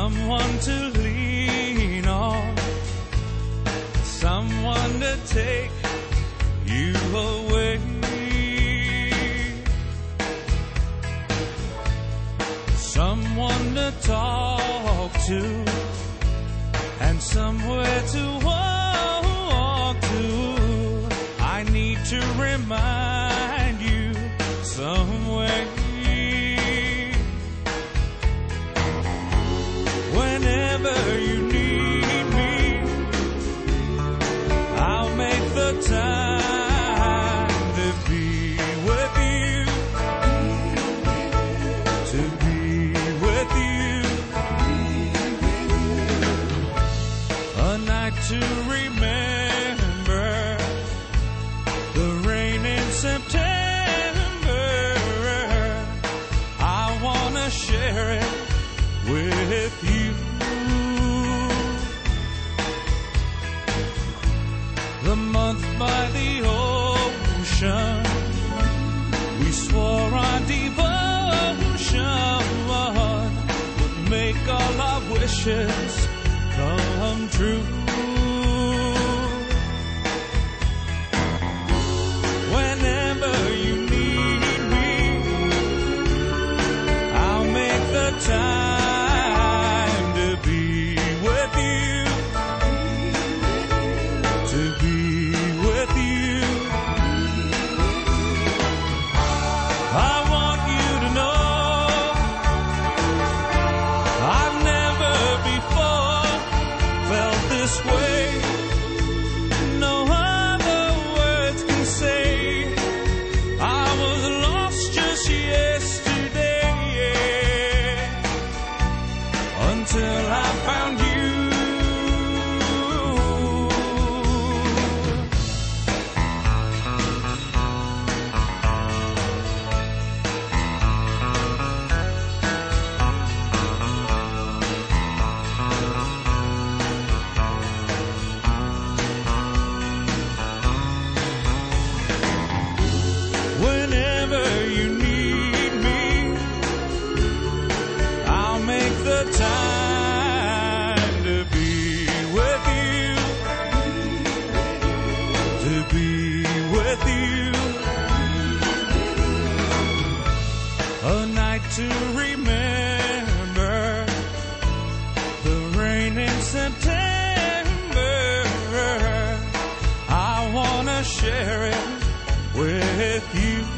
someone to lean on, someone to take you away, someone to talk to, and somewhere to walk to. I need to remind you some way. Whenever you need me, I'll make the time to be with you, to be with you. A night to remember, the rain in September. I wanna share it with you. The month by the ocean, we swore our devotion would make all our wishes come true. Whenever you need me, I'll make the time to be with you, to be with you. I want you to know I've never before felt this way. No other words can say I was lost just yesterday, until I found you. Whenever you need me, I'll make the time to be with you, to be with you. A night to remember, the rain in September. I wanna share it with you.